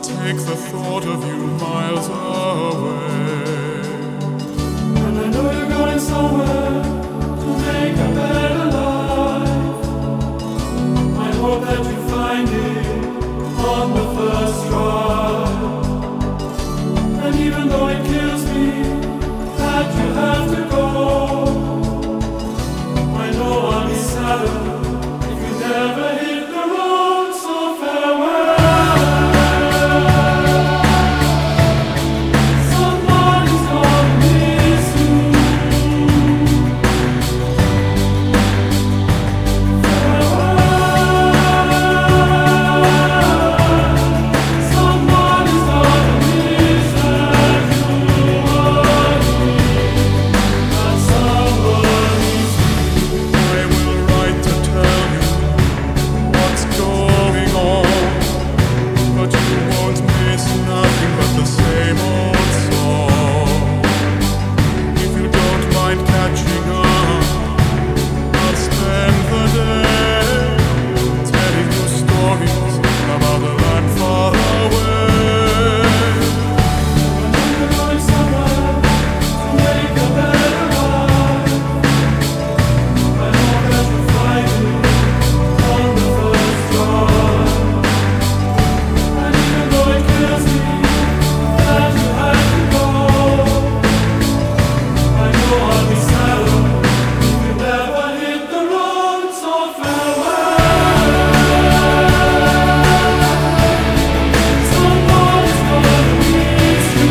take the thought of you miles away. And I know you're going somewhere to make a better life. I hope that you find it on the first try. And even though it kills me that you have to go, I know I'll be sadder if you never hit the road, so farewell. Somebody's gonna miss you. Somebody's gonna miss that you are here. That somebody's I will write to tell you what's going on, but you won't miss nothing but the same old song. If you don't mind catching on, I'll spend the day telling you stories about the land far away. You're going somewhere to make a better life. I hope that you find it on the first try. And even though it kills me that you have to go, I know I'll be sadder if you never hit the road, so farewell. Somebody's gonna miss you.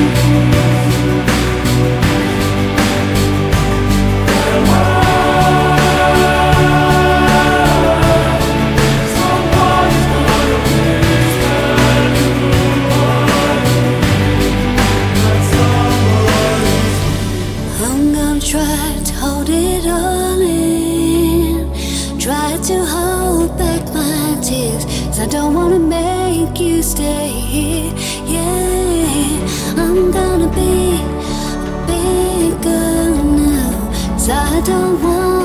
Somebody's gonna miss that you are here. That somebody's I'm gonna try to hold it all in. Try to hold back my tears, 'cause I don't wanna make you stay here. Yeah, I'm gonna be a big girl now, 'cause I don't want